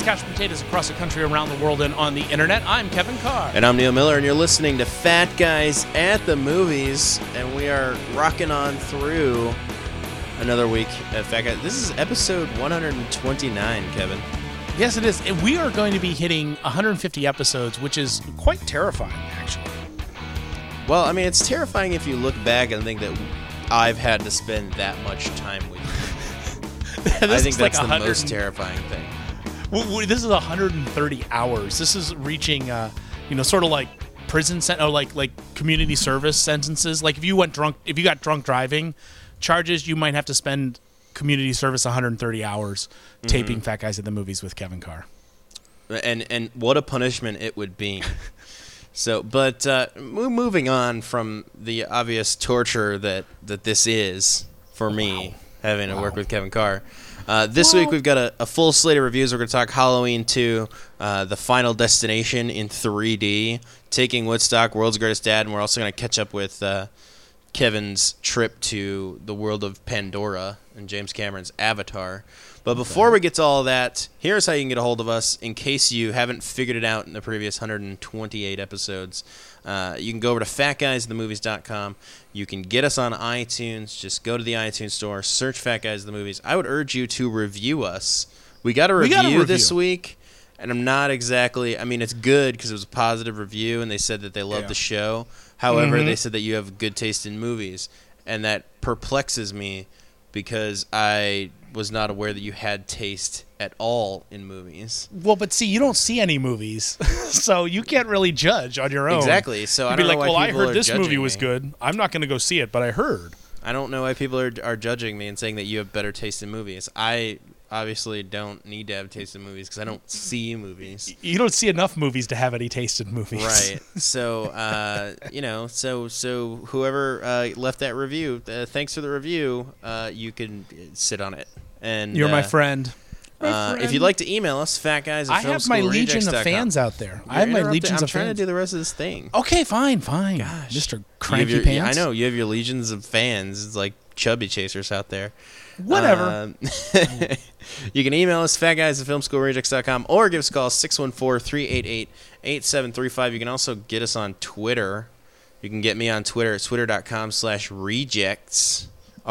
couch potatoes across the country, around the world, and on the internet. I'm Kevin Carr. And I'm Neil Miller, and you're listening to Fat Guys at the Movies, and we are rocking on through another week at Fat Guys. This is episode 129, Kevin. Yes, it is. And we are going to be hitting 150 episodes, which is quite terrifying, actually. Well, I mean, it's terrifying if you look back and think that I've had to spend that much time with you. I think that's the most terrifying thing. This is 130 hours. This is reaching, sort of like prison like community service sentences. Like if you got drunk driving charges, you might have to spend community service 130 hours taping Fat Guys at the Movies with Kevin Carr. And what a punishment it would be. So, but moving on from the obvious torture that this is for me, having to work with Kevin Carr. This week we've got a full slate of reviews. We're going to talk Halloween 2, The Final Destination in 3D, Taking Woodstock, World's Greatest Dad, and we're also going to catch up with Kevin's trip to the world of Pandora and James Cameron's Avatar. But before we get to all of that, here's how you can get a hold of us in case you haven't figured it out in the previous 128 episodes. You can go over to fatguysthemovies.com. You can get us on iTunes. Just go to the iTunes store, search Fat Guys the Movies. I would urge you to review us. We got a review this week, and I'm not exactly... I mean, it's good because it was a positive review, and they said that they loved the show. However, they said that you have good taste in movies, and that perplexes me because I was not aware that you had taste at all in movies. Well, but see, you don't see any movies, so you can't really judge on your own. Exactly. So I don't know why people are judging me. I heard this movie was good. I'm not going to go see it, but I heard. I don't know why people are judging me and saying that you have better taste in movies. I obviously don't need to have taste in movies because I don't see movies. You don't see enough movies to have any taste in movies. Right. So, so whoever left that review, thanks for the review. You can sit on it. And you're my friend. If you'd like to email us, fatguys@filmschoolrejects.com. I have my legion of fans out there. I'm trying to do the rest of this thing. Okay, fine. Gosh. Mr. Cranky Pants. I know. You have your legions of fans. It's like chubby chasers out there. Whatever. You can email us, fatguys@filmschoolrejects.com, or give us a call, 614-388-8735. You can also get us on Twitter. You can get me on Twitter at twitter.com/rejects,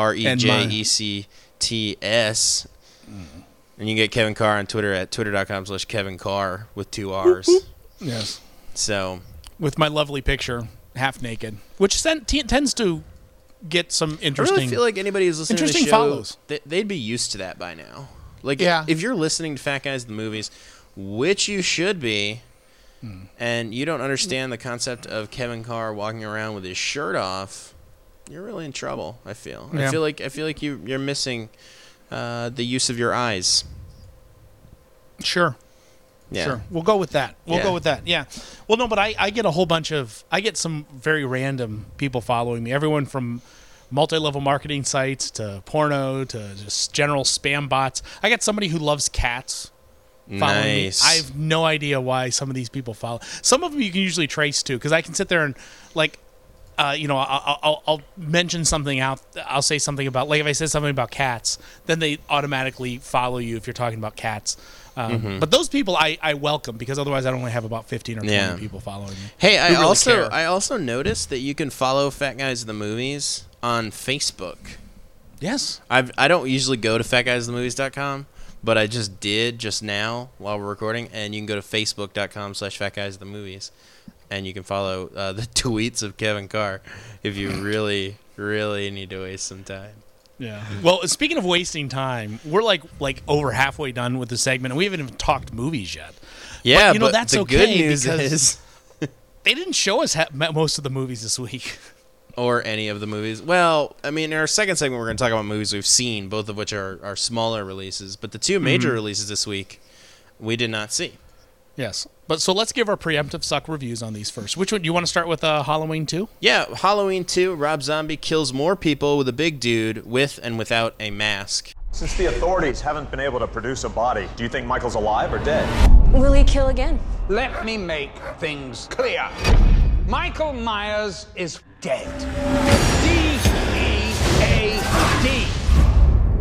REJECTS. And you can get Kevin Carr on Twitter at twitter.com/Kevin Carr with 2 R's. Yes. So, with my lovely picture, half naked, which tends to get some interesting. I really feel like anybody who's listening to the show, follows. They'd be used to that by now. Like, if you're listening to Fat Guys the Movies, which you should be, and you don't understand the concept of Kevin Carr walking around with his shirt off, you're really in trouble. I feel. Yeah. I feel like you're missing the use of your eyes. Sure. Yeah. Sure. We'll go with that. Yeah. Well, no, but I get I get some very random people following me. Everyone from multi-level marketing sites to porno to just general spam bots. I got somebody who loves cats following me. I have no idea why some of these people follow. Some of them you can usually trace to, because I can sit there and I'll mention something out. I'll say something about, like if I said something about cats, then they automatically follow you if you're talking about cats. But those people I welcome, because otherwise I'd only have about 15 or 20 people following me. Hey, I also noticed that you can follow Fat Guys at the Movies on Facebook. Yes. I don't usually go to fatguysthemovies.com, but I just did just now while we're recording, and you can go to facebook.com/fatguysthemovies. And you can follow the tweets of Kevin Carr if you really, really need to waste some time. Yeah. Well, speaking of wasting time, we're like over halfway done with the segment, and we haven't even talked movies yet. Yeah, but that's the okay, good news is they didn't show us most of the movies this week. Or any of the movies. Well, I mean, in our second segment, we're going to talk about movies we've seen, both of which are smaller releases. But the two major releases this week, we did not see. Yes. But so let's give our preemptive suck reviews on these first. Which one? Do you want to start with Halloween 2? Yeah, Halloween 2, Rob Zombie kills more people with a big dude with and without a mask. Since the authorities haven't been able to produce a body, do you think Michael's alive or dead? Will he kill again? Let me make things clear. Michael Myers is dead. D-E-A-D.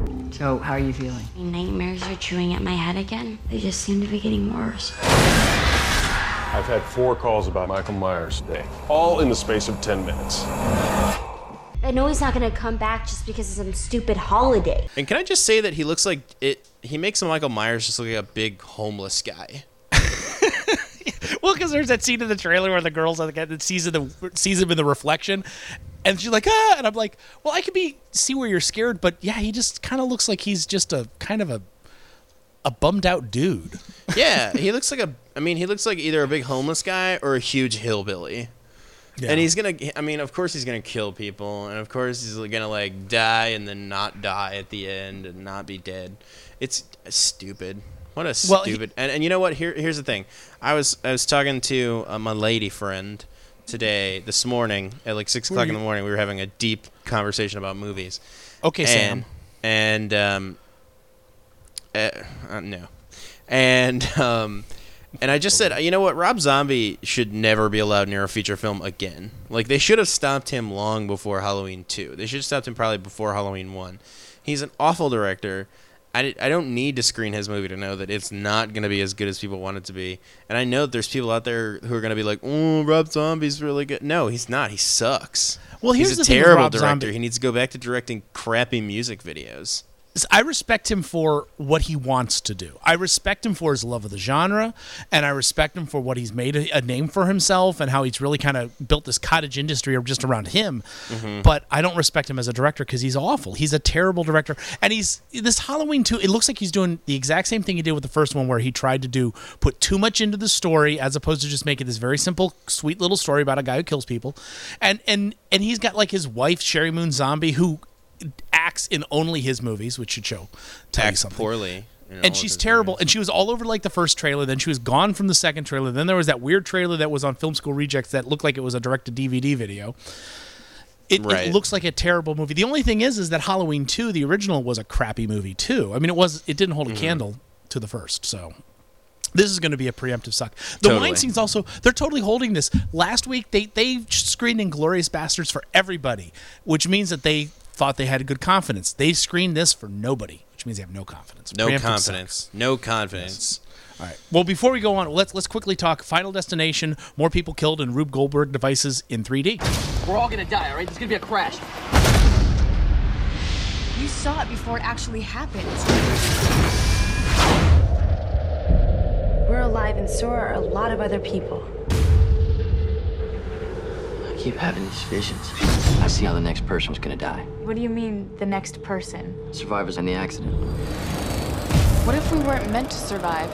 So, how are you feeling? My nightmares are chewing at my head again. They just seem to be getting worse. I've had 4 calls about Michael Myers today, all in the space of 10 minutes. I know he's not gonna come back just because of some stupid holiday. And can I just say that he looks like it? He makes Michael Myers just look like a big homeless guy. Well, because there's that scene in the trailer where the girl's on the guy that sees him in the reflection, and she's like, ah, and I'm like, well, I could see where you're scared, but yeah, he just kind of looks like he's just a kind of a bummed out dude. Yeah, he looks like he looks like either a big homeless guy or a huge hillbilly. Yeah. And he's gonna, of course he's gonna kill people, and of course he's gonna like die and then not die at the end and not be dead. It's stupid. What a stupid. And you know what? Here's the thing. I was talking to my lady friend this morning at like 6 o'clock in the morning. We were having a deep conversation about movies. Okay, Sam. And no. And I just said, you know what? Rob Zombie should never be allowed near a feature film again. Like, they should have stopped him long before Halloween 2. They should have stopped him probably before Halloween 1. He's an awful director. I don't need to screen his movie to know that it's not going to be as good as people want it to be. And I know that there's people out there who are going to be like, oh, Rob Zombie's really good. No, he's not. He sucks. Well, he's a terrible director. He needs to go back to directing crappy music videos. I respect him for what he wants to do. I respect him for his love of the genre, and I respect him for what he's made a name for himself and how he's really kind of built this cottage industry just around him. Mm-hmm. But I don't respect him as a director because he's awful. He's a terrible director. And this Halloween 2, it looks like he's doing the exact same thing he did with the first one, where he tried to put too much into the story as opposed to just making this very simple, sweet little story about a guy who kills people. And he's got like his wife, Sherry Moon Zombie, who acts in only his movies, which should tell you something. Poorly, and she's terrible. Movies. And she was all over like the first trailer. Then she was gone from the second trailer. Then there was that weird trailer that was on Film School Rejects that looked like it was a direct-to-DVD video. It looks like a terrible movie. The only thing is that Halloween 2, the original, was a crappy movie too. I mean, it didn't hold a candle to the first. So this is going to be a preemptive suck. The Weinsteins also, they're totally holding this. Last week they screened Inglourious Basterds for everybody, which means that they thought they had a good confidence. They screened this for nobody, which means they have no confidence. No confidence. Yes. All right. Well, before we go on, let's quickly talk Final Destination. More people killed in Rube Goldberg devices in 3D. We're all gonna die, all right? There's gonna be a crash. You saw it before it actually happened. We're alive, and so are a lot of other people. I keep having these visions. I see how the next person's gonna die. What do you mean, the next person? Survivors in the accident. What if we weren't meant to survive?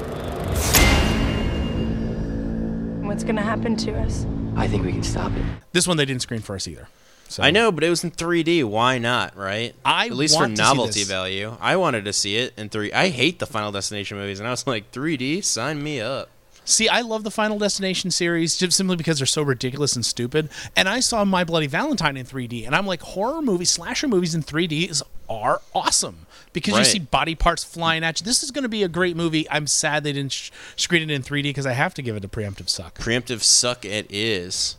What's gonna happen to us? I think we can stop it. This one they didn't screen for us either. So. I know, but it was in 3D. Why not, right? At least for novelty value. I wanted to see it in 3D. I hate the Final Destination movies, and I was like, 3D? Sign me up. See, I love the Final Destination series just simply because they're so ridiculous and stupid. And I saw My Bloody Valentine in 3D, and I'm like, horror movies, slasher movies in 3D are awesome because you see body parts flying at you. This is going to be a great movie. I'm sad they didn't screen it in 3D because I have to give it a preemptive suck. Preemptive suck it is.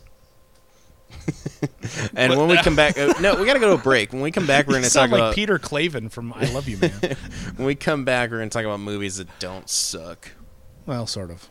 And when we come back, we got to go to a break. When we come back, we're going to talk about Peter Clavin from I Love You, Man. When we come back, we're going to talk about movies that don't suck. Well, sort of.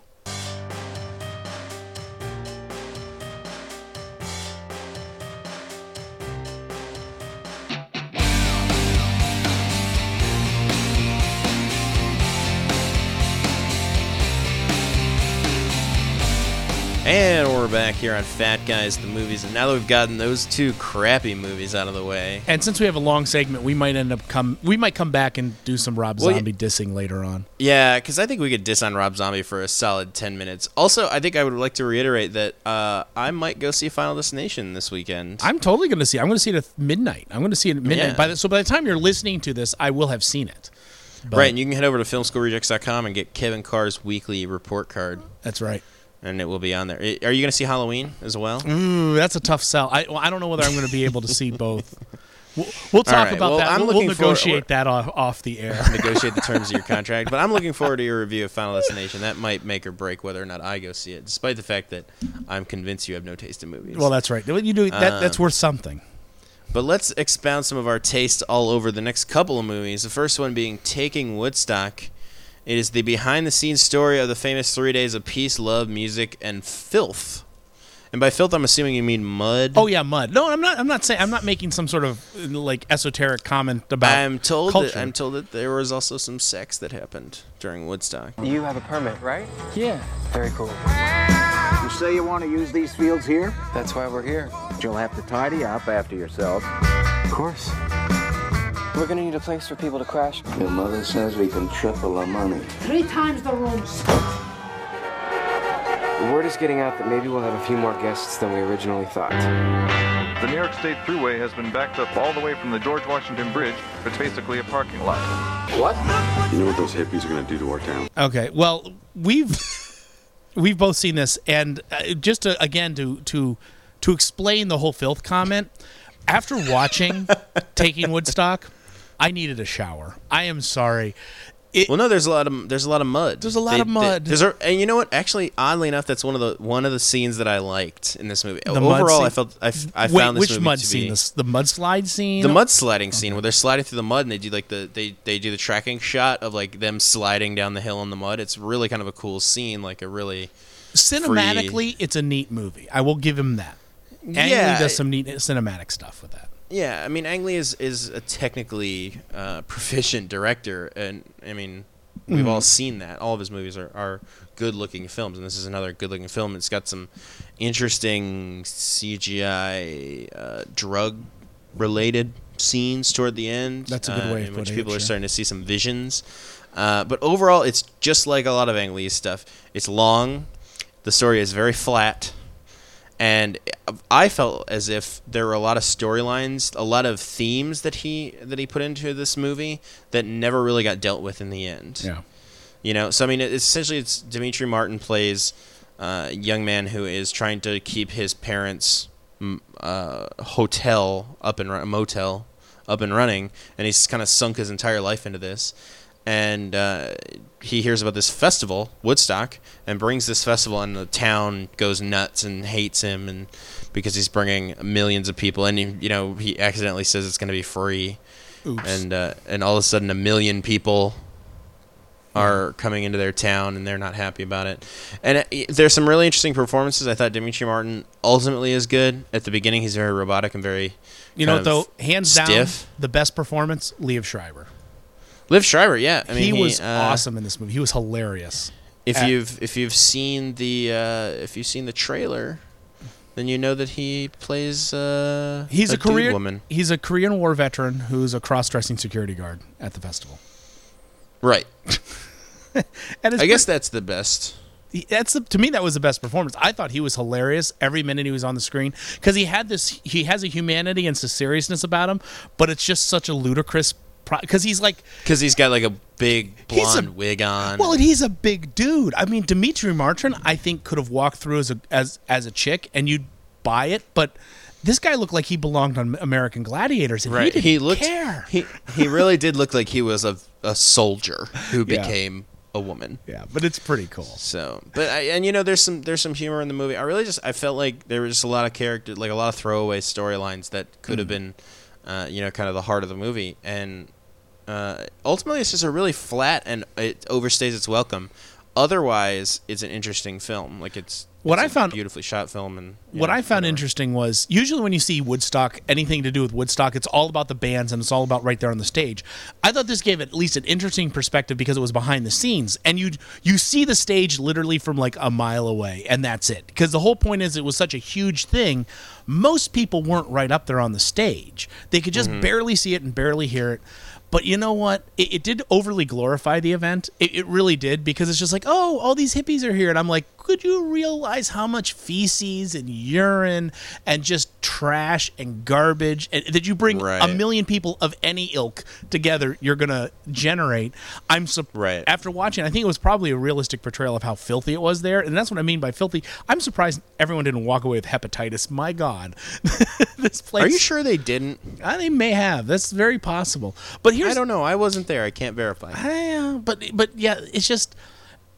And we're back here on Fat Guys, the movies, and now that we've gotten those two crappy movies out of the way, and since we have a long segment, we might come back and do some Rob Zombie dissing later on. Yeah, because I think we could diss on Rob Zombie for a solid 10 minutes. Also, I think I would like to reiterate that I might go see Final Destination this weekend. I'm totally going to see it. I'm going to see it at midnight. I'm going to see it at midnight. Yeah. So by the time you're listening to this, I will have seen it. Right, and you can head over to filmschoolrejects.com and get Kevin Carr's weekly report card. That's right. And it will be on there. Are you going to see Halloween as well? Ooh, that's a tough sell. I don't know whether I'm going to be able to see both. We'll talk about that. We'll negotiate that off the air. Negotiate the terms of your contract. But I'm looking forward to your review of Final Destination. That might make or break whether or not I go see it, despite the fact that I'm convinced you have no taste in movies. Well, that's right. You do that's worth something. But let's expound some of our taste all over the next couple of movies. The first one being Taking Woodstock. It is the behind-the-scenes story of the famous 3 days of peace, love, music, and filth. And by filth, I'm assuming you mean mud. Oh yeah, mud. No, I'm not saying. I'm not making some sort of like esoteric comment about. I'm told culture. that there was also some sex that happened during Woodstock. You have a permit, right? Yeah. Very cool. You say you want to use these fields here? That's why we're here. You'll have to tidy up after yourself. Of course. We're gonna need a place for people to crash. Your mother says we can triple our money. 3 times the rooms. The word is getting out that maybe we'll have a few more guests than we originally thought. The New York State Thruway has been backed up all the way from the George Washington Bridge. It's basically a parking lot. What? You know what those hippies are going to do to our town? Okay. Well, we've both seen this, and just to, again to explain the whole filth comment. After watching Taking Woodstock, I needed a shower. I am sorry. Well, no, there's a lot of mud. There's a lot of mud. And you know what? Actually, oddly enough, that's one of the scenes that I liked in this movie. The Overall, I found this movie which mud to scene? be The mudslide scene? the mud sliding scene where they're sliding through the mud and they do like they do the tracking shot of like them sliding down the hill in the mud. It's really kind of a cool scene, like a really cinematically, it's a neat movie. I will give him that. Ang Lee does some neat cinematic stuff with that. Yeah, I mean, Ang Lee is a technically proficient director, and I mean, we've all seen that. All of his movies are good-looking films, and this is another good-looking film. It's got some interesting CGI drug-related scenes toward the end. That's a good way of in which putting people it, are starting to see some visions. But overall, it's just like a lot of Ang Lee's stuff. It's long. The story is very flat. And I felt as if there were a lot of storylines, a lot of themes that he put into this movie that never really got dealt with in the end. Yeah, you know. So I mean, it's Dimitri Martin plays a young man who is trying to keep his parents' motel up and running, and he's kind of sunk his entire life into this. And he hears about this festival, Woodstock, and brings this festival, and the town goes nuts and hates him, and because he's bringing millions of people, and he accidentally says it's going to be free. Oops. And all of a sudden 1 million people are coming into their town, and they're not happy about it. And there's some really interesting performances. I thought Dimitri Martin ultimately is good. At the beginning, he's very robotic and very hands stiff. down, the best performance, Liev Schreiber. Liev Schreiber, yeah. I mean, he was awesome in this movie. He was hilarious. If you've seen the trailer, then you know that he plays he's a dude woman. He's a Korean War veteran who's a cross-dressing security guard at the festival. Right. And I guess that's the best. To me, that was the best performance. I thought he was hilarious every minute he was on the screen because he has a humanity and some seriousness about him, but it's just such a ludicrous. Because he's got like a big blonde wig on. Well, and he's a big dude. I mean, Dimitri Martin, I think, could have walked through as a chick, and you'd buy it. But this guy looked like he belonged on American Gladiators, and right. he didn't care. He really did look like he was a soldier who became a woman. Yeah, but it's pretty cool. So, there's some humor in the movie. I felt like there was just a lot of character, like a lot of throwaway storylines that could have been, kind of the heart of the movie. And ultimately, it's just a really flat, and it overstays its welcome. Otherwise, it's an interesting film. Like I found beautifully shot film, and what I found interesting was usually when you see Woodstock, anything to do with Woodstock, it's all about the bands and it's all about right there on the stage. I thought this gave at least an interesting perspective because it was behind the scenes, and you see the stage literally from like a mile away, and that's it. Because the whole point is it was such a huge thing. Most people weren't right up there on the stage; they could just barely see it and barely hear it. But you know what? It did overly glorify the event. It really did, because it's just like, oh, all these hippies are here. And I'm like, could you realize how much feces and urine and just trash and garbage and that you bring a million people of any ilk together, you're going to generate? After watching, I think it was probably a realistic portrayal of how filthy it was there. And that's what I mean by filthy. I'm surprised everyone didn't walk away with hepatitis. My God. This place. Are you sure they didn't? They may have. That's very possible. But I don't know. I wasn't there. I can't verify. But yeah, it's just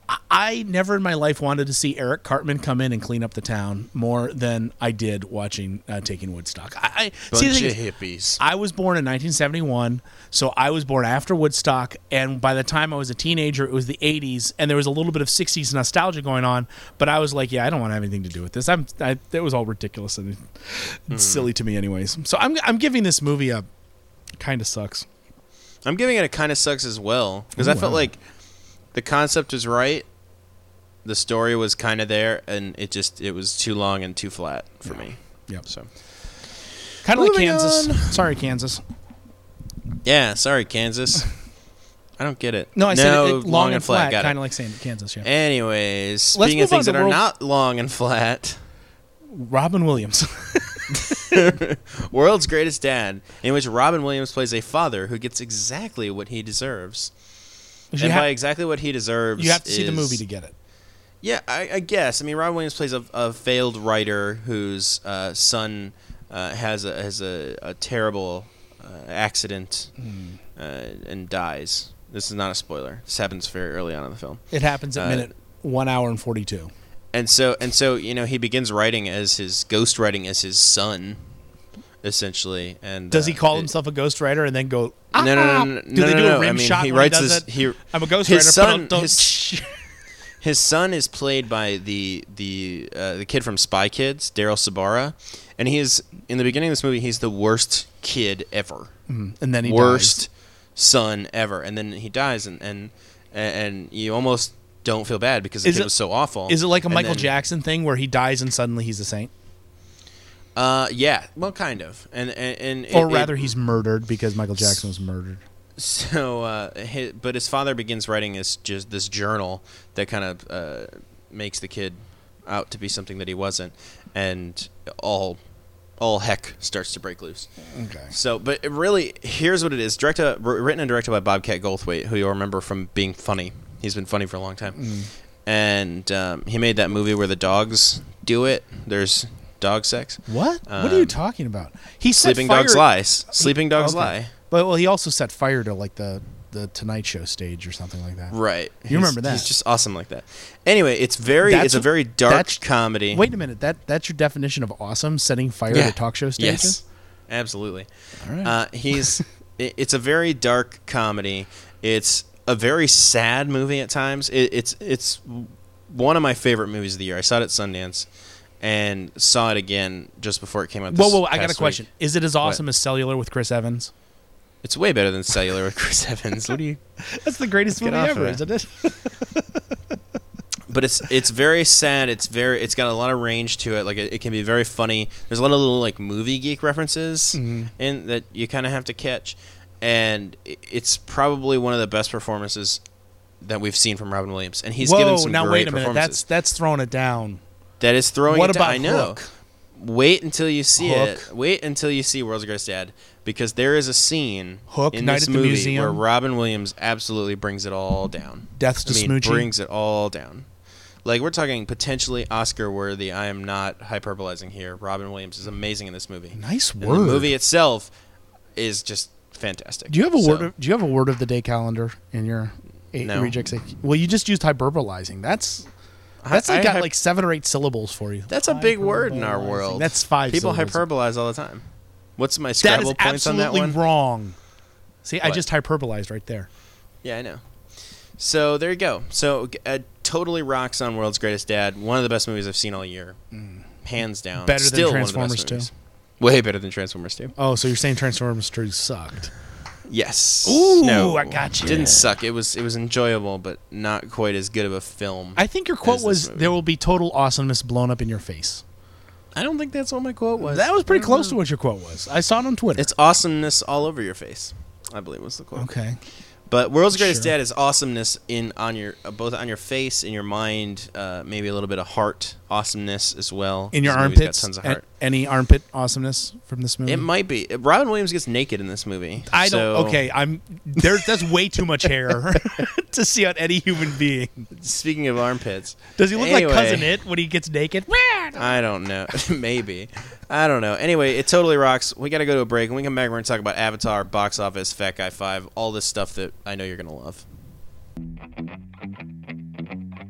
I never in my life wanted to see Eric Cartman come in and clean up the town more than I did watching Taking Woodstock. See, Bunch of hippies. I was born in 1971, so I was born after Woodstock, and by the time I was a teenager, it was the 80s, and there was a little bit of 60s nostalgia going on, but I was like, yeah, I don't want to have anything to do with this. It was all ridiculous and silly to me anyways. So I'm giving this movie a kind of sucks. I'm giving it a kind of sucks as well, because I felt like the concept was right, the story was kind of there, and it was too long and too flat for me. Yep. So kind of like moving Kansas. on. Sorry, Kansas. Yeah, sorry, Kansas. I don't get it. No, I said it long and flat, got it. kind of like saying Kansas. Yeah. Anyways, speaking of things that are not long and flat, Robin Williams. World's Greatest Dad, in which Robin Williams plays a father who gets exactly what he deserves. And by exactly what he deserves, you have to see the movie to get it. Yeah, I guess. I mean, Robin Williams plays a failed writer whose son has a terrible accident and dies. This is not a spoiler. This happens very early on in the film. It happens at minute 1 hour and 42. And so he begins writing as his ghostwriting as his son, essentially. And does he call himself a ghostwriter and then go? No. Do they do a rim shot? He when writes he does this. it? I'm a ghostwriter. His son is played by the kid from Spy Kids, Daryl Sabara, and he is in the beginning of this movie. He's the worst kid ever, and then he worst son ever, and then he dies, and you almost don't feel bad because the kid was so awful. Is it like a Michael Jackson thing where he dies and suddenly he's a saint? Yeah, well, kind of, or rather, he's murdered because Michael Jackson was murdered. So, but his father begins writing this journal that kind of makes the kid out to be something that he wasn't, and all heck starts to break loose. Okay. So, but really, here's what it is: written and directed by Bobcat Goldthwait, who you'll remember from being funny. He's been funny for a long time, and he made that movie where the dogs do it. There's dog sex. What? What are you talking about? He Sleeping Dogs Lie. Sleeping Dogs Lie. But he also set fire to like the Tonight Show stage or something like that. Right. You remember that? He's just awesome like that. Anyway, it's a very dark comedy. Wait a minute. That's your definition of awesome? Setting fire to talk show stages? Yes. Absolutely. All right. It's a very dark comedy. It's a very sad movie at times. It's one of my favorite movies of the year. I saw it at Sundance and saw it again just before it came out. Whoa! I got a question. Is it as awesome as Cellular with Chris Evans? It's way better than Cellular with Chris Evans. What do you? That's the greatest movie ever, isn't it? But it's very sad. It's got a lot of range to it. Like it can be very funny. There's a lot of little like movie geek references in that you kind of have to catch, and it's probably one of the best performances that we've seen from Robin Williams. And he's given some great performances. That's throwing it down. That is throwing it down. What about I know. Hook? Wait until you see it. Wait until you see World's Greatest Dad, because there is a scene in this movie where Robin Williams absolutely brings it all down. Death's to Smoochie brings it all down. Like, we're talking potentially Oscar-worthy. I am not hyperbolizing here. Robin Williams is amazing in this movie. Nice word. And the movie itself is just fantastic. Do you have a word? Do you have a word of the day calendar in your rejects? Well, you just used hyperbolizing. That's got like 7 or 8 syllables for you. That's a big word in our world. That's 5 People syllables. hyperbolize all the time. What's my Scrabble points on that one? That is absolutely wrong. See, I just hyperbolized right there. Yeah, I know. So there you go. So totally rocks on World's Greatest Dad. One of the best movies I've seen all year. Hands down. Better Still than Transformers 2? Way better than Transformers 2. Oh, so you're saying Transformers 2 sucked? Yes. Ooh, no, I got you. Didn't suck. It was enjoyable, but not quite as good of a film. I think your quote was, "There will be total awesomeness blown up in your face." I don't think that's what my quote was. That was pretty close to what your quote was. I saw it on Twitter. It's awesomeness all over your face, I believe was the quote. Okay. But World's Greatest Dad is awesomeness on your both on your face, in your mind, maybe a little bit of heart awesomeness as well. In your armpits, tons of heart. Any armpit awesomeness from this movie? It might be. Robin Williams gets naked in this movie. I don't. Okay, that's way too much hair to see on any human being. Speaking of armpits, does he look like Cousin It when he gets naked? I don't know. Maybe. I don't know. Anyway, it totally rocks. We got to go to a break. When we come back, we're going to talk about Avatar, box office, Fat Guy 5, all this stuff that I know you're going to love.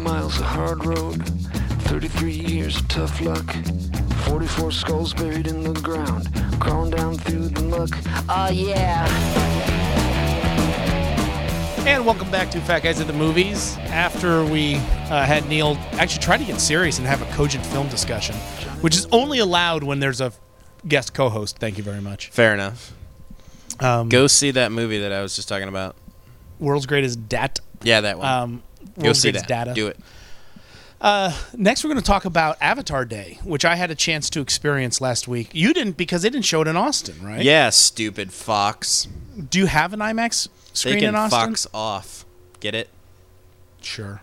miles of hard road, 33 years of tough luck, 44 skulls buried in the ground, crawling down through the muck. Oh yeah. And welcome back to Fat Guys at the Movies. After we had Neil actually try to get serious and have a cogent film discussion, which is only allowed when there's a guest co-host. Thank you very much. Fair enough. Go see that movie that I was just talking about. World's Greatest Dat. Yeah, that one. Go see that. Data. Do it. Next, we're going to talk about Avatar Day, which I had a chance to experience last week. You didn't because they didn't show it in Austin, right? Yeah, stupid Fox. Do you have an IMAX screen in Austin? They can Fox off. Get it? Sure.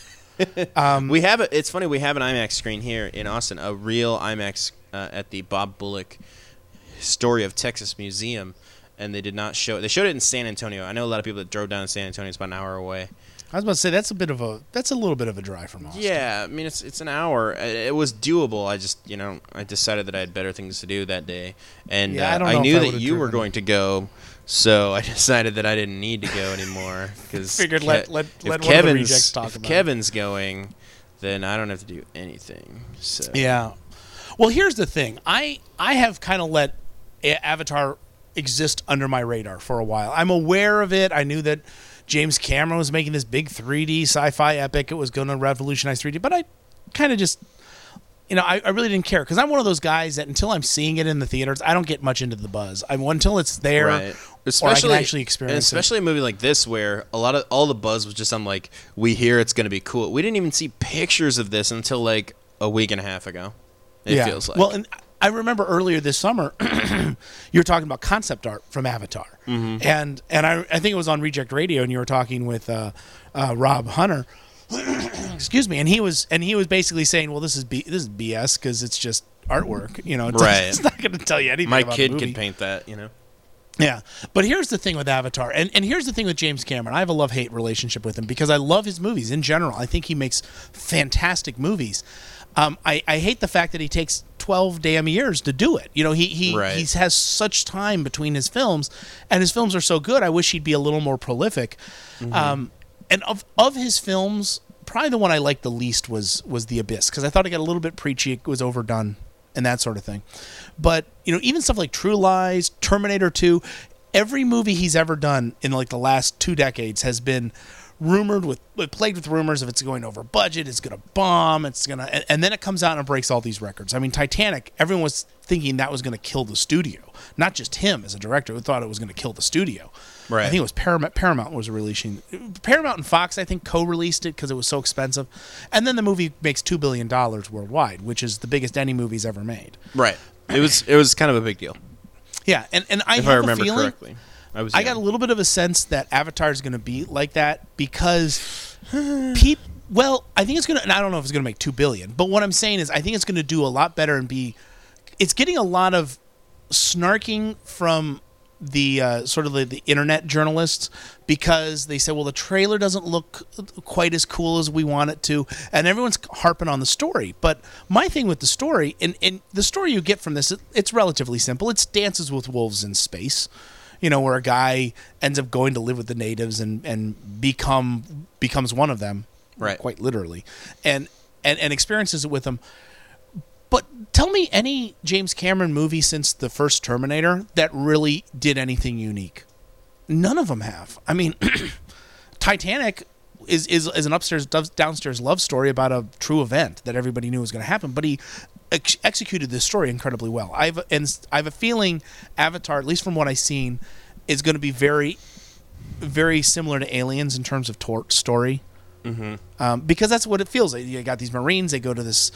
We have it. It's funny. We have an IMAX screen here in Austin, a real IMAX at the Bob Bullock Story of Texas Museum, and they did not show it. They showed it in San Antonio. I know a lot of people that drove down to San Antonio. It's about an hour away. I was about to say that's a little bit of a drive from Austin. Yeah, I mean it's an hour. It was doable. I just I decided that I had better things to do that day, and I knew that you were going to go, so I decided that I didn't need to go anymore because figured let one of the rejects talk about it. If Kevin's going, then I don't have to do anything. So yeah. Well, here's the thing. I have kind of let Avatar exist under my radar for a while. I'm aware of it. I knew that James Cameron was making this big 3D sci-fi epic. It was going to revolutionize 3D, but I kind of just, I really didn't care because I'm one of those guys that until I'm seeing it in the theaters, I don't get much into the buzz. Until it's there, right. Or I can actually experience it. Especially a movie like this where all the buzz was just on like, we hear it's going to be cool. We didn't even see pictures of this until like a week and a half ago. It feels like. Well, and I remember earlier this summer, you were talking about concept art from Avatar, and I think it was on Reject Radio, and you were talking with Rob Hunter, excuse me, and he was basically saying, well, this is BS because it's just artwork, right? It's not going to tell you anything. My about kid the movie. can paint that, Yeah, but here's the thing with Avatar, and here's the thing with James Cameron. I have a love-hate relationship with him because I love his movies in general. I think he makes fantastic movies. I hate the fact that he takes 12 damn years to do it. He has such time between his films, and his films are so good. I wish he'd be a little more prolific. And of his films, probably the one I liked the least was The Abyss, because I thought it got a little bit preachy. It was overdone and that sort of thing. But even stuff like True Lies, Terminator 2, every movie he's ever done in like the last 2 decades has been plagued with rumors of it's going over budget, it's going to bomb, and then it comes out and breaks all these records. I mean, Titanic, everyone was thinking that was going to kill the studio. Not just him as a director who thought it was going to kill the studio. Right. I think it was Paramount was releasing. Paramount and Fox, I think, co-released it because it was so expensive. And then the movie makes $2 billion worldwide, which is the biggest any movie's ever made. Right. It was kind of a big deal. Yeah, and I if have I remember a feeling, correctly. I got a little bit of a sense that Avatar is going to be like that because people. Well, I think it's going to. And I don't know if it's going to make $2 billion, but what I'm saying is, I think it's going to do a lot better and be. It's getting a lot of snarking from the sort of the internet journalists because they say, well, the trailer doesn't look quite as cool as we want it to, and everyone's harping on the story. But my thing with the story, and the story you get from this, it's relatively simple. It's Dances with Wolves in space. Where a guy ends up going to live with the natives and becomes one of them, right? Quite literally, and experiences it with them. But tell me any James Cameron movie since the first Terminator that really did anything unique. None of them have. I mean, Titanic is an upstairs downstairs love story about a true event that everybody knew was going to happen, but he executed this story incredibly well. I have a feeling Avatar, at least from what I've seen, is going to be very, very similar to Aliens in terms of story. Mm-hmm. Because that's what it feels like. You got these Marines. They go to this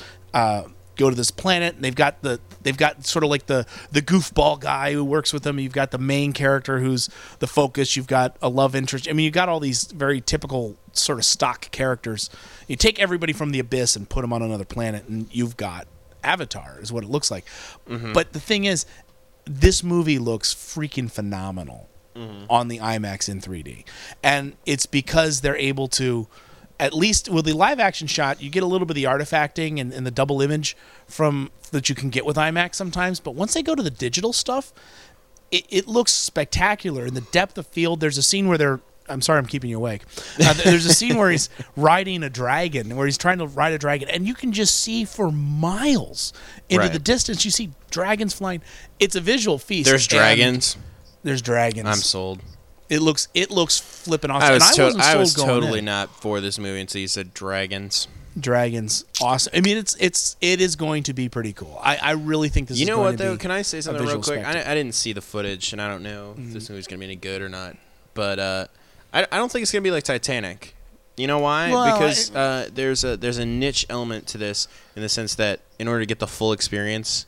planet. And they've got sort of like the goofball guy who works with them. You've got the main character who's the focus. You've got a love interest. I mean, you've got all these very typical sort of stock characters. You take everybody from the Abyss and put them on another planet, and you've got Avatar is what it looks like. Mm-hmm. But the thing is, this movie looks freaking phenomenal on the IMAX in 3D. And it's because they're able to, at least with the live action shot, you get a little bit of the artifacting and the double image from that you can get with IMAX sometimes. But once they go to the digital stuff, it looks spectacular. In the depth of field, there's a scene where they're I'm sorry I'm keeping you awake. There's a scene where he's riding a dragon, where he's trying to ride a dragon, and you can just see for miles into the distance. You see dragons flying. It's a visual feast. There's dragons. There's dragons. I'm sold. It looks flipping awesome. I was totally not for this movie until you said dragons. Dragons, awesome. I mean, it is going to be pretty cool. I really think this. You is know going what to though? be Can I say something real quick? spectacle. I didn't see the footage, and I don't know if this movie's gonna be any good or not. But I don't think it's gonna be like Titanic. You know why? Well, because there's a niche element to this in the sense that in order to get the full experience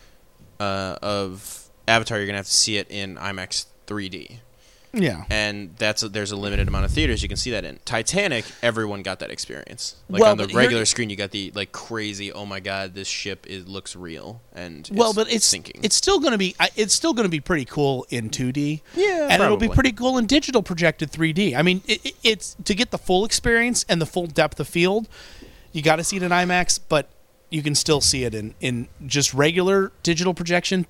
of Avatar, you're gonna have to see it in IMAX 3D. Yeah, and there's a limited amount of theaters you can see that in. Titanic, everyone got that experience. Like on the regular screen, you got the like crazy. Oh my God, this ship looks real and it's sinking. It's still going to be pretty cool in 2D. Yeah, and probably. it'll be pretty cool in digital projected 3D. I mean, it's to get the full experience and the full depth of field. You got to see it in IMAX, but you can still see it in just regular digital projection.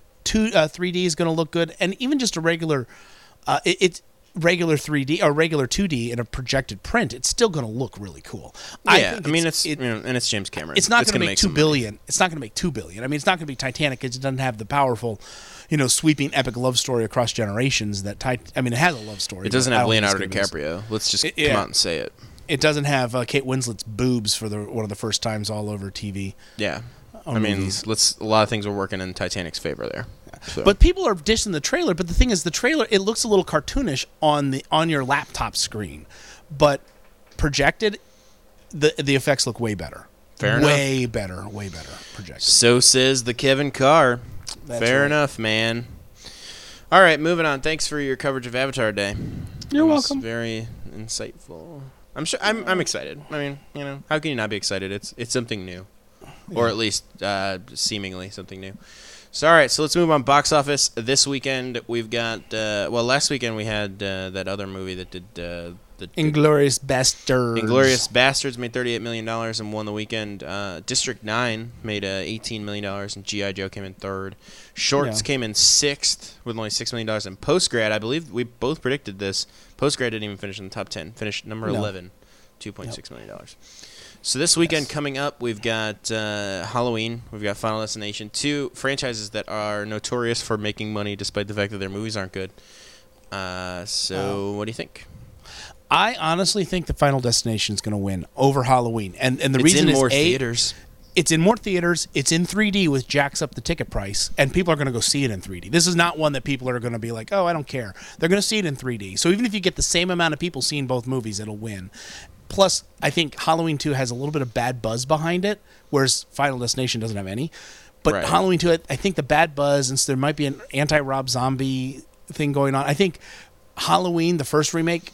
3D is going to look good, and even just a regular. It's regular 3D or regular 2D in a projected print. It's still going to look really cool. Yeah, I mean, and it's James Cameron. It's not going to make $2 billion. It's not going to make $2 billion. I mean, it's not going to be Titanic because it doesn't have the powerful, sweeping epic love story across generations that it has a love story. It doesn't have Leonardo DiCaprio. Let's just come out and say it. It doesn't have Kate Winslet's boobs for one of the first times all over TV. Yeah. I mean, a lot of things are working in Titanic's favor there. So. But people are dishing the trailer. But the thing is, the trailer, it looks a little cartoonish on your laptop screen, but projected, the effects look way better. Fair enough. Way better projected. So says the Kevin Carr. Fair enough, man. All right, moving on. Thanks for your coverage of Avatar Day. You're welcome. Very insightful. I'm sure. I'm excited. I mean, how can you not be excited? It's something new. Or at least seemingly something new. So, all right, so let's move on. Box office. This weekend, we've got... last weekend we had that other movie that did... Inglourious Basterds. Inglourious Basterds made $38 million and won the weekend. District 9 made $18 million, and G.I. Joe came in third. Shorts came in sixth with only $6 million. And Postgrad, I believe we both predicted this. Postgrad didn't even finish in the top 10. Finished number 11, $2.6 million. So this weekend coming up, we've got Halloween. We've got Final Destination. 2 franchises that are notorious for making money despite the fact that their movies aren't good. What do you think? I honestly think the Final Destination is going to win over Halloween. And the reason is, theaters. It's in more theaters. It's in 3D, which jacks up the ticket price, and people are going to go see it in 3D. This is not one that people are going to be like, oh, I don't care. They're going to see it in 3D. So even if you get the same amount of people seeing both movies, it'll win. Plus, I think Halloween 2 has a little bit of bad buzz behind it, whereas Final Destination doesn't have any. But Halloween 2, I think the bad buzz, and so there might be an anti-Rob Zombie thing going on. I think Halloween, the first remake,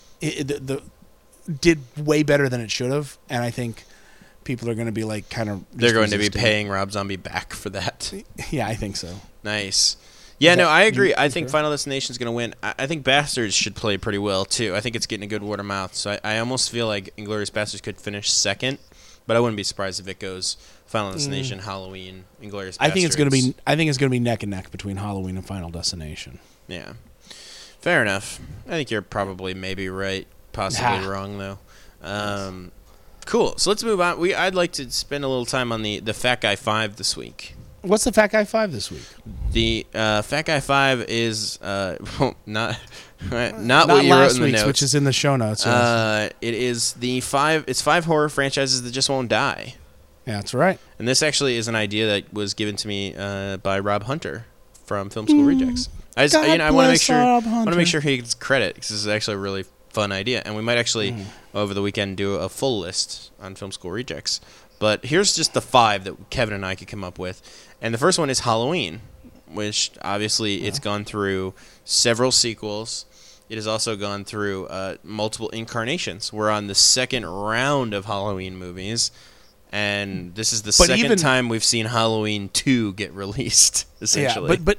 did way better than it should have, and I think people are going to be like kind of... They're going to be paying Rob Zombie back for that. Yeah, I think so. Nice. Yeah, no, I agree. I think Final Destination is going to win. I think Bastards should play pretty well, too. I think it's getting a good word of mouth. So I almost feel like Inglourious Bastards could finish second, but I wouldn't be surprised if it goes Final Destination, Halloween, Inglourious Bastards. I think it's going to be neck and neck between Halloween and Final Destination. Yeah. Fair enough. I think you're probably maybe right, possibly wrong, though. Cool. So let's move on. I'd like to spend a little time on the Fat Guy 5 this week. What's the Fat Guy 5 this week? The Fat Guy 5 is not what you wrote in the notes, which is in the show notes. It is it's 5 horror franchises that just won't die. Yeah, that's right. And this actually is an idea that was given to me by Rob Hunter from Film School Rejects. I want to make sure he gets credit because this is actually a really fun idea, and we might actually over the weekend do a full list on Film School Rejects. But here's just the 5 that Kevin and I could come up with. And the first one is Halloween, which obviously it's gone through several sequels. It has also gone through multiple incarnations. We're on the second round of Halloween movies, and this is the second time we've seen Halloween 2 get released, essentially. Yeah, but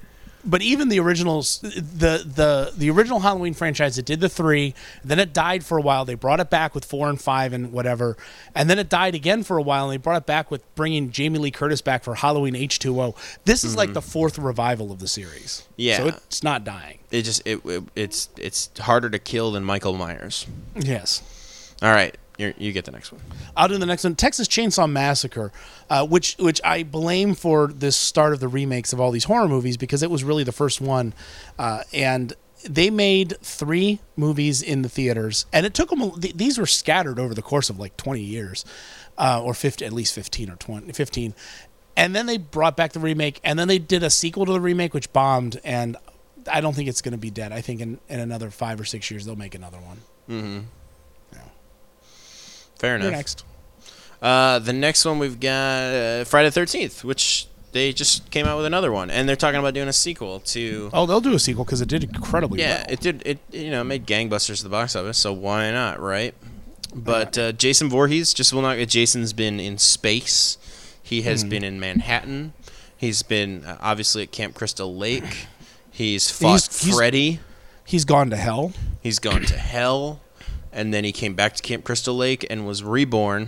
But even the originals, the original Halloween franchise, it did the 3, then it died for a while. They brought it back with 4 and 5 and whatever, and then it died again for a while, and they brought it back with bringing Jamie Lee Curtis back for Halloween H2O. This is like the 4th revival of the series. Yeah, so it's not dying. It's harder to kill than Michael Myers. Yes. All right. You get the next one. I'll do the next one. Texas Chainsaw Massacre, which I blame for this start of the remakes of all these horror movies because it was really the first one. And they made 3 movies in the theaters. And it took them, these were scattered over the course of like 20 years, or 50, at least 15 or 15. And then they brought back the remake, and then they did a sequel to the remake, which bombed. And I don't think it's going to be dead. I think in another 5 or 6 years, they'll make another one. Mm-hmm. Fair enough. You're next. The next one we've got Friday the 13th, which they just came out with another one, and they're talking about doing a sequel to. Oh, they'll do a sequel because it did incredibly well. Yeah, it did. It made gangbusters at the box office, so why not, right? But Jason Voorhees just will not. Jason's been in space. He has been in Manhattan. He's been obviously at Camp Crystal Lake. He's fought Freddy. He's gone to hell. He's gone to hell. And then he came back to Camp Crystal Lake and was reborn.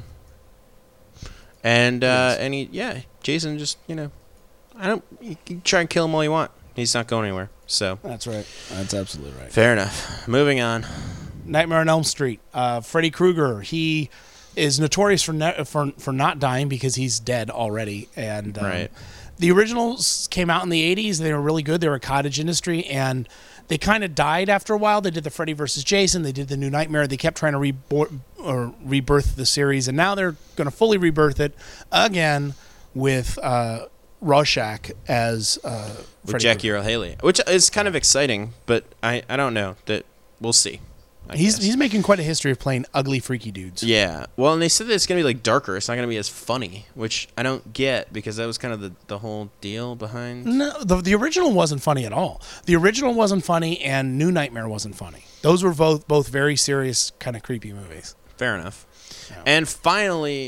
And Jason just, you can try and kill him all you want. He's not going anywhere. So that's right. That's absolutely right. Fair enough. Moving on. Nightmare on Elm Street. Freddy Krueger. He is notorious for not dying because he's dead already. And right. The originals came out in the 80s. They were really good. They were a cottage industry, and they kind of died after a while. They did the Freddy vs. Jason. They did the New Nightmare. They kept trying to rebirth the series, and now they're going to fully rebirth it again with Rorschach as with Jackie Earle Haley, which is kind of exciting, but I don't know. That we'll see. He's making quite a history of playing ugly, freaky dudes. Yeah. Well, and they said that it's going to be like darker. It's not going to be as funny, which I don't get because that was kind of the whole deal behind. No, the original wasn't funny at all. The original wasn't funny, and New Nightmare wasn't funny. Those were both very serious, kind of creepy movies. Fair enough. Yeah. And finally,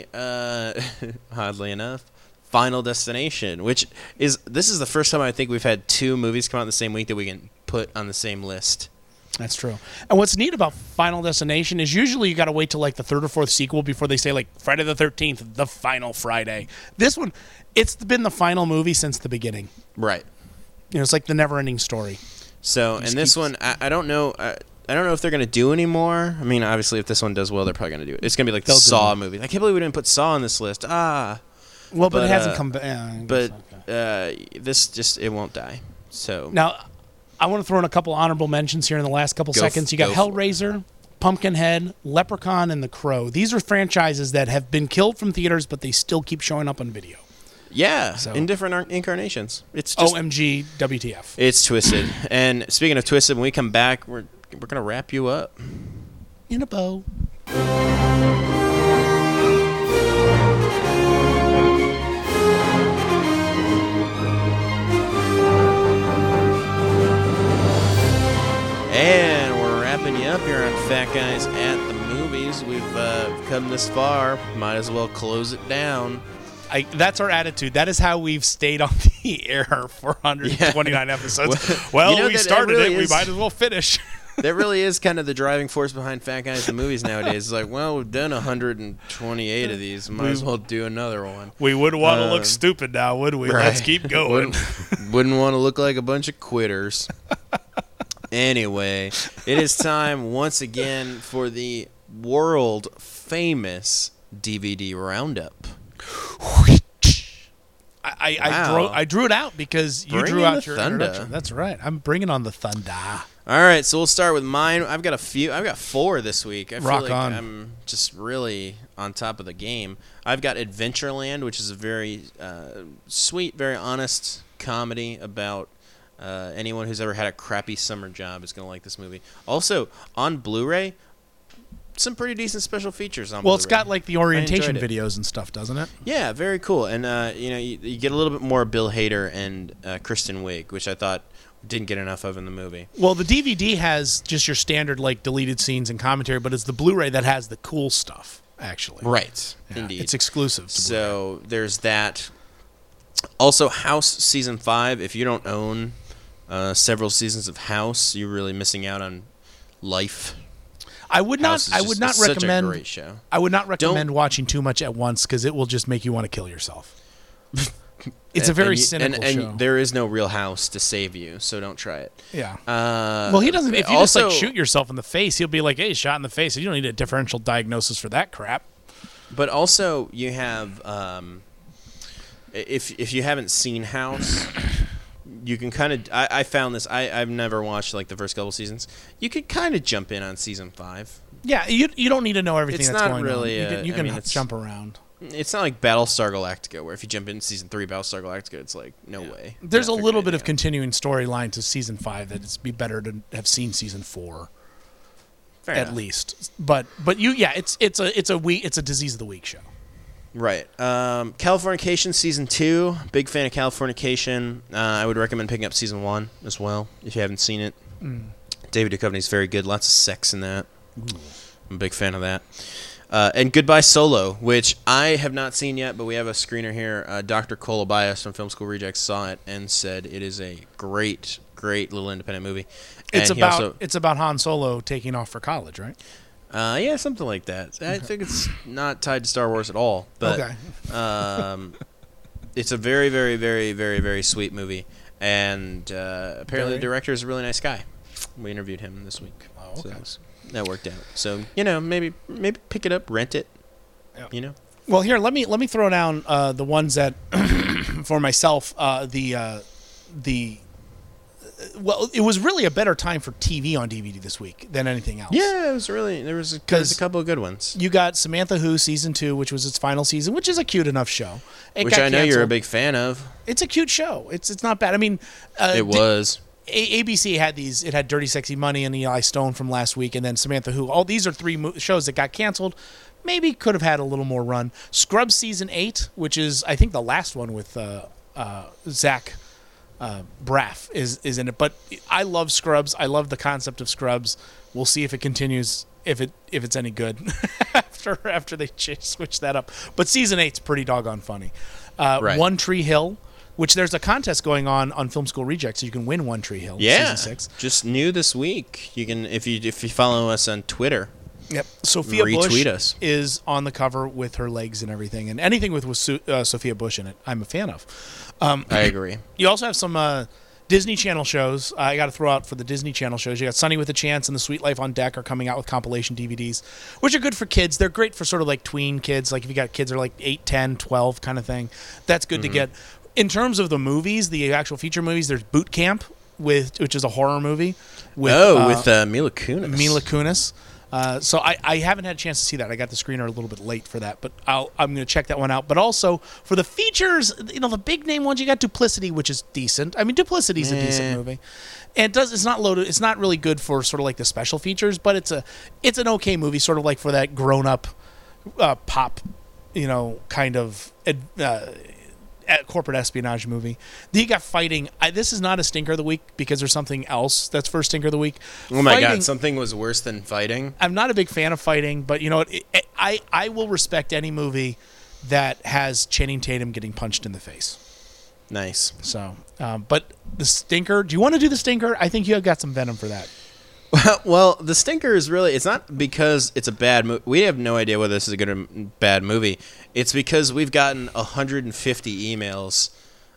oddly enough, Final Destination, which is the first time I think we've had 2 movies come out in the same week that we can put on the same list. That's true. And what's neat about Final Destination is usually you got to wait till like the 3rd or 4th sequel before they say like Friday the 13th, the final Friday. This one, it's been the final movie since the beginning. Right. It's like the never-ending story. So, and this one, I don't know. I don't know if they're going to do any more. I mean, obviously, if this one does well, they're probably going to do it. It's going to be like the Saw movie. I can't believe we didn't put Saw on this list. Well, but it hasn't come back. This just, it won't die. So now, I want to throw in a couple honorable mentions here in the last couple seconds. You got Hellraiser, Pumpkinhead, Leprechaun, and The Crow. These are franchises that have been killed from theaters, but they still keep showing up on video. Yeah, in different incarnations. It's just OMG, WTF. It's Twisted. And speaking of Twisted, when we come back, we're going to wrap you up. In a bow. And we're wrapping you up here on Fat Guys at the Movies. We've come this far. Might as well close it down. That's our attitude. That is how we've stayed on the air for 129 episodes. Well, we started it. We might as well finish. That really is kind of the driving force behind Fat Guys at the Movies nowadays. It's like, well, we've done 128 of these. Might as well do another one. We wouldn't want to look stupid now, would we? Right. Let's keep going. Wouldn't want to look like a bunch of quitters. Anyway, it is time once again for the world famous DVD roundup. I drew it out because you drew out your introduction. That's right. I'm bringing on the thunder. All right, so we'll start with mine. I've got 4 this week. I feel like I'm just really on top of the game. I've got Adventureland, which is a very sweet, very honest comedy about anyone who's ever had a crappy summer job is going to like this movie. Also, on Blu-ray, some pretty decent special features on Blu-ray. Well, it's got like the orientation videos and stuff, doesn't it? Yeah, very cool. And you get a little bit more Bill Hader and Kristen Wiig, which I thought didn't get enough of in the movie. Well, the DVD has just your standard like deleted scenes and commentary, but it's the Blu-ray that has the cool stuff, actually. Right. Yeah, indeed. It's exclusive to So there's that. Also, House Season 5, if you don't own several seasons of House. You're really missing out on Life. I would not recommend. Such a great show. I would not recommend watching too much at once because it will just make you want to kill yourself. It's a very cynical show. And there is no real house to save you, so don't try it. Yeah. Well, he doesn't. If you also, just shoot yourself in the face, he'll be like, "Hey, shot in the face." You don't need a differential diagnosis for that crap. But also, you have if you haven't seen House, you can kind of. I found this. I've never watched like the first couple seasons. You could kind of jump in on season 5. Yeah, you don't need to know everything that's going really on. You can jump around. It's not like Battlestar Galactica, where if you jump in season 3 Battlestar Galactica, it's like, no way. There's a little bit of continuing storyline to season 5 that it'd be better to have seen season 4. Fair at enough. least. But it's a disease of the week show. Right. Californication season 2. Big fan of Californication. I would recommend picking up season 1 as well if you haven't seen it. David Duchovny's very good. Lots of sex in that. Ooh. I'm a big fan of that. And Goodbye Solo, which I have not seen yet, but we have a screener here. Dr. Colabias from Film School Rejects saw it and said it is a great, great little independent movie. It's about Han Solo taking off for college, right? Yeah, something like that. I think it's not tied to Star Wars at all, but it's a very, very, very, very, very sweet movie. And apparently the director is a really nice guy. We interviewed him this week. Oh, okay. So that worked out. So, maybe pick it up, rent it. Yep. Well, here, let me throw down the ones that for myself it was really a better time for TV on DVD this week than anything else. Yeah, it was really there was a couple of good ones. You got Samantha Who season 2, which was its final season, which is a cute enough show. Which I know you're a big fan of. It's a cute show. It's not bad. I mean, it was. ABC had these. It had Dirty Sexy Money and Eli Stone from last week, and then Samantha Who. All these are 3 shows that got canceled. Maybe could have had a little more run. Scrubs season 8, which is I think the last one with Zach Braff is in it. But I love Scrubs. I love the concept of Scrubs. We'll see if it continues. If it's any good after they switch that up. But season 8's pretty doggone funny. Right. One Tree Hill. Which there's a contest going on Film School Rejects, so you can win One Tree Hill. Yeah, season 6. Just new this week. You can if you follow us on Twitter. Yep. Sophia retweet Bush us. is on the cover with her legs and everything, and anything with Sophia Bush in it, I'm a fan of. I agree. You also have some Disney Channel shows. I got to throw out for the Disney Channel shows. You got Sunny with a Chance and The Sweet Life on Deck are coming out with compilation DVDs, which are good for kids. They're great for sort of like tween kids, like if you got kids that are like 8, 10, 12 kind of thing. That's good to get. In terms of the movies, the actual feature movies, there's Boot Camp, which is a horror movie. With Mila Kunis. Mila Kunis. So I haven't had a chance to see that. I got the screener a little bit late for that, but I'm going to check that one out. But also for the features, the big name ones, you got Duplicity, which is decent. I mean, Duplicity's a decent movie, and it's not loaded. It's not really good for sort of like the special features, but it's an okay movie, sort of like for that grown up pop, kind of. Corporate espionage movie. Then you got Fighting. This is not a stinker of the week because there's something else that's for stinker of the week. Oh my God, something was worse than Fighting? I'm not a big fan of Fighting, but you know what? I will respect any movie that has Channing Tatum getting punched in the face. Nice. So, but the stinker, do you want to do the stinker? I think you have got some venom for that. Well, the stinker is really, it's not because it's a bad movie. We have no idea whether this is a good or bad movie. It's because we've gotten 150 emails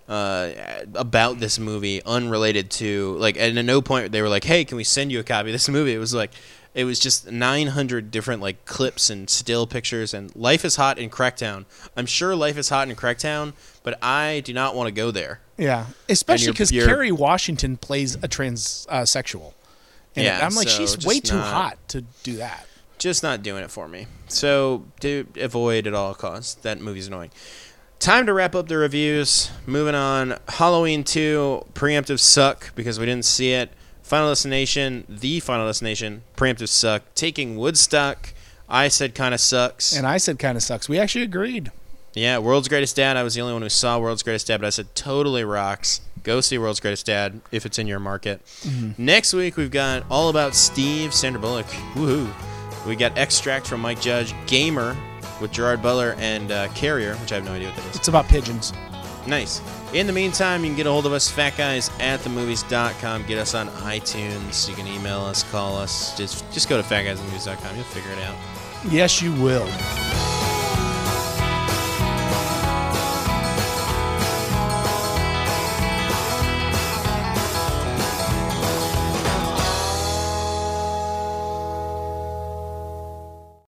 about this movie unrelated to, like, and at no point they were like, hey, can we send you a copy of this movie? It was just 900 different, like, clips and still pictures, and Life is Hot in Cracktown. I'm sure Life is Hot in Cracktown, but I do not want to go there. Yeah, especially because Kerry Washington plays a transsexual. And I'm like, she's way too hot to do that. Just not doing it for me. So, to avoid at all costs. That movie's annoying. Time to wrap up the reviews. Moving on. Halloween 2, Preemptive Suck, because we didn't see it. Final Destination, The Final Destination, Preemptive Suck. Taking Woodstock, I said kind of sucks. And I said kind of sucks. We actually agreed. Yeah, World's Greatest Dad. I was the only one who saw World's Greatest Dad, but I said totally rocks. Go see World's Greatest Dad if it's in your market. Mm-hmm. Next week, we've got All About Steve, Sandra Bullock. Woohoo. We got Extract from Mike Judge, Gamer with Gerard Butler and Carrier, which I have no idea what that is. It's about pigeons. Nice. In the meantime, you can get a hold of us, fatguys@themovies.com. Get us on iTunes. You can email us, call us. Just go to fatguysatthemovies.com. You'll figure it out. Yes, you will.